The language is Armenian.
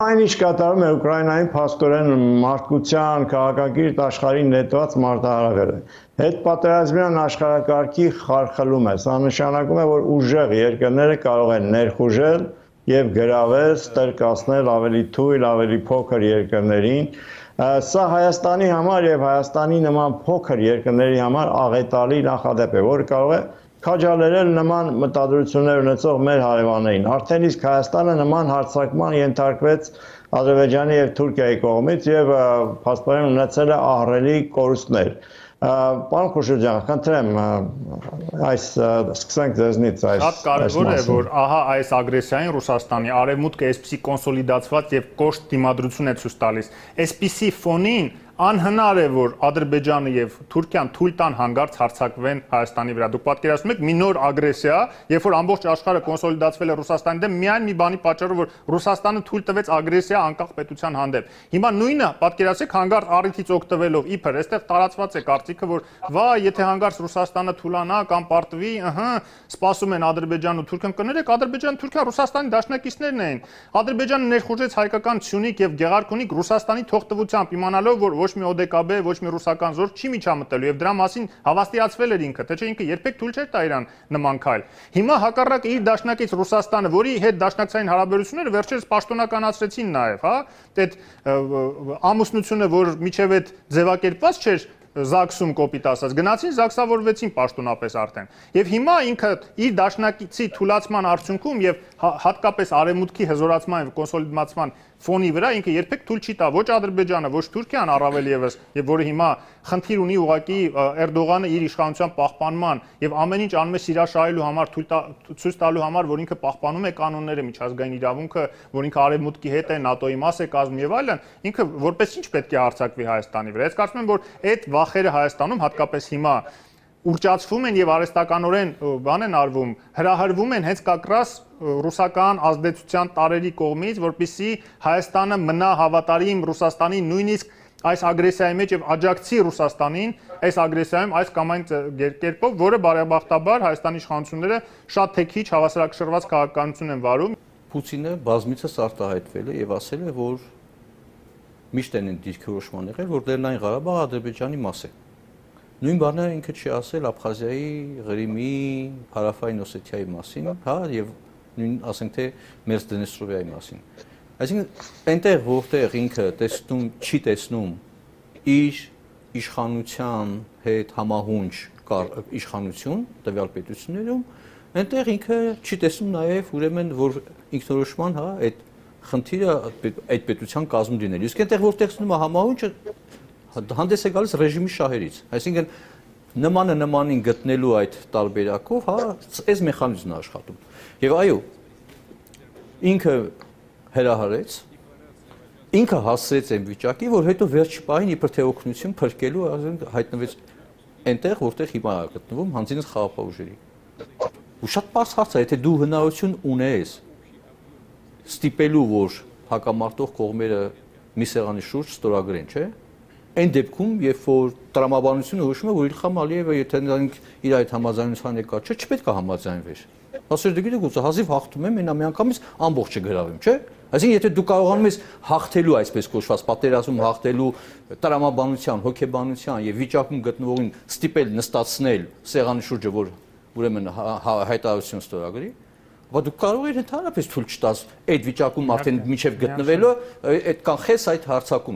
Այն ինչ կատարում է Ուկրաինային փաստորեն մարդկության քաղաքակիրթ աշխարհին նետված մարտահրավերը։ Հետպատերազմյան աշխարհակարգի խարխլում է։ Սա նշանակում է, որ ուժեղ երկրները կարող են ներխուժել եւ գրավել, ստրկացնել ավելի թույլ, ավելի փոքր երկրներին։ Սա Հայաստանի համար եւ Հայաստանի նման փոքր երկրների համար աղետալի նախադեպ է, որը կարող է քաջալերել նման մտադրություններ ունեցող մեր հարևաններին։ Արդեն իսկ Հայաստանը նման հարձակման ենթարկվեց Ադրբեջանի եւ Թուրքիայի կողմից եւ փաստորեն ունեցել է ահռելի կորուստներ։ Պարոն Խուշուրջյան, խնդրեմ, սկսենք ձեզնից այս։ Շատ կարևոր է, որ ահա այս ագրեսիային Ռուսաստանի արևմուտքը այսպիսի կոնսոլիդացված եւ կոշտ դիմադրություն է ցույց տալիս։ Այսպիսի ֆոնին անհնար է, որ Ադրբեջանը եւ Թուրքիան թույլ տան հանգարց հարձակվեն Հայաստանի վրա։ Դուք պատկերացնում եք մի նոր ագրեսիա, երբ որ ամբողջ աշխարհը կոնսոլիդացվել է Ռուսաստանի դեմ, միայն մի բանի պատճառով, որ Ռուսաստանը թույլ տվեց ագրեսիա անկախ պետության հանդեպ։ Հիմա նույնը պատկերացեք հանգարց առիթից օգտվելով, իբր այստեղ տարածված է կարծիքը, որ վա, եթե հանգարց Ռուսաստանը թուլանա կամ պարտվի, սպասում են Ադրբեջանն ու Թուրքիան, կներեք, Ադրբեջանը, Թուրքիան Ռուսաստանի դաշնակիցներն էին։ Ադրբեջանը ներխուժեց հայկական Սյունիք եւ Գեղարքունիք Ռուսաստանի թողտվությամբ, իմանալով, որ ոչ մի ՕԴԿԲ, ոչ մի ռուսական զորք չի միջամտելու եւ դրա մասին հավաստիացվել էր ինքը, թե չէ ինքը երբեք թույլ չէր տա իրան նման քայլ։ Հիմա հակառակ իր դաշնակից Ռուսաստանը, որի հետ դաշնակցային հարաբերությունները վերջերս պաշտոնականացրեցին նաեւ, հա, այդ ամուսնությունը, որ միջև այդ ձևակերպված չէր ԶԱԳՍ-ում կոպիտ ասած, գնացին ԶԱԳՍավորվեցին պաշտոնապես արդեն։ Եվ հիմա ինքը իր դաշնակիցի թուլացման արդյունքում եւ հատկապես արևմուտքի հզորացման եւ կոնսոլիդացման ֆոնի վրա ինքը երբեք թույլ չի տա ոչ Ադրբեջանը, ոչ Թուրքիան առավել եւս, եւ որը հիմա խնդիր ունի ուղղակի Էրդողանը իր իշխանության պահպանման եւ ամեն ինչ անում է սիրաշահելու համար, ցույց տալու համար, որ ինքը պահպանում է կանոնները, միջազգային իրավունքը, որ ինքը արևմուտքի հետ է, ՆԱՏՕ-ի մաս է կազմում եւ այլն, ինքը որպես ինչ պետք է արձակվի Հայաստանի վրա։ Ես կարծում եմ, որ այդ վախերը Հայաստանում հատկապես հիմա ուրճացվում են եւ արհեստականորեն բան են արվում, հրահրվում են հենց կակրաս ռուսական ազդեցության տարերի կողմից, որպեսզի Հայաստանը մնա հավատարիմ Ռուսաստանի նույնիսկ այս ագրեսիայի մեջ եւ աջակցի Ռուսաստանին այս ագրեսիայում այս կամ այն կերպով, որը բարեբախտաբար Հայաստանի իշխանությունները շատ թե քիչ հավասարակշռված քաղաքականություն են վարում։ Պուտինը բազմիցս արտահայտվել է եւ ասել է, որ միշտ են դիրքորոշման եղել, որ Լեռնային Ղարաբաղը Ադրբեջանի մաս է։ Նույն բանը ինքը չի ասել Աբխազիայի, Ղրիմի, Հարավային Օսեթիայի մասին, հա, եւ նույն ասենք թե Մերձդնեստրովիայի մասին։ Այսինքն այնտեղ որտեղ ինքը չի տեսնում իր իշխանության հետ համահունչ իշխանություն տվյալ պետություններում, այնտեղ ինքը չի տեսնում նաեւ ուրեմն որ ինքնորոշման, հա, այդ խնդիրը այդ պետության կազմում լինելու։ Իսկ այնտեղ որտեղ տեսնում է համահունչը հանդես է գալիս ռեժիմի շահերից, այսինքն նմանը նմանին գտնելու այդ տարբերակով, հա, այս մեխանիզմն է աշխատում։ Եվ այո, ինքը հրահարեց, ինքը հասցրեց այն վիճակի, որ հետո վերջի պահին իբր թե օգնություն փրկելու հայտնվեց այնտեղ, որտեղ հիմա է գտնվում հանձինս խաղաղապահուժերի։ Ու շատ պարզ հարց է, եթե դու հնարավորություն ունես ստիպելու, որ հակամարտող կողմերը մի սեղանի շուրջ ստորագրեն, չէ՞։ Այն դեպքում, երբ որ տրամաբանությունը հուշում է, որ Իլխամ Ալիևը եթե իր այդ համաձայնության եկա, չէ, չպետք է համաձայնվեր։ Ասել դե գիտեք, հազիվ հաղթում եմ, մենա միանգամից ամբողջը գրավեմ, չէ՞։ Այսինքն, եթե դու կարողանում ես հաղթելու այսպես կոչված պատերազմում հաղթելու տրամաբանության, հոգեբանության եւ վիճակում գտնվողին ստիպել նստացնել սեղանի շուրջը, որ ուրեմն հայտարարություն ստորագրի, բայց դու կարող ես ընդհանրապես թույլ չտաս այդ վիճակում արդեն միջև գտնվելը այդ կանխես այդ հարցակումը։